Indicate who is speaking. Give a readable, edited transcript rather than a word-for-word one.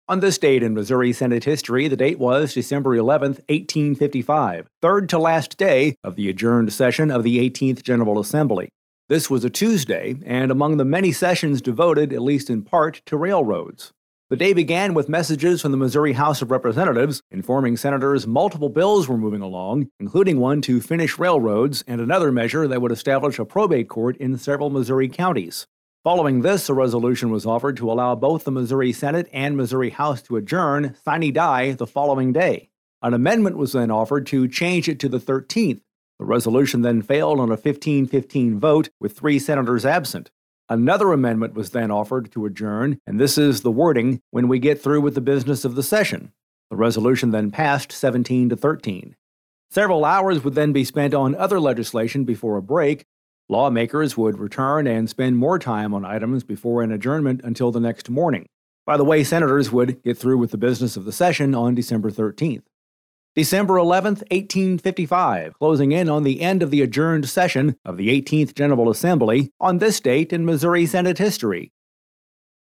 Speaker 1: On this date in Missouri Senate history, the date was December 11th, 1855, third to last day of the adjourned session of the 18th General Assembly. This was a Tuesday, and among the many sessions devoted, at least in part, to railroads. The day began with messages from the Missouri House of Representatives informing senators multiple bills were moving along, including one to finish railroads and another measure that would establish a probate court in several Missouri counties. Following this, a resolution was offered to allow both the Missouri Senate and Missouri House to adjourn sine die the following day. An amendment was then offered to change it to the 13th. The resolution then failed on a 15-15 vote with 3 senators absent. Another amendment was then offered to adjourn, and this is the wording, when we get through with the business of the session. The resolution then passed 17-13. Several hours would then be spent on other legislation before a break. Lawmakers would return and spend more time on items before an adjournment until the next morning. By the way, senators would get through with the business of the session on December 13th. December 11th, 1855, closing in on the end of the adjourned session of the 18th General Assembly on this date in Missouri Senate history.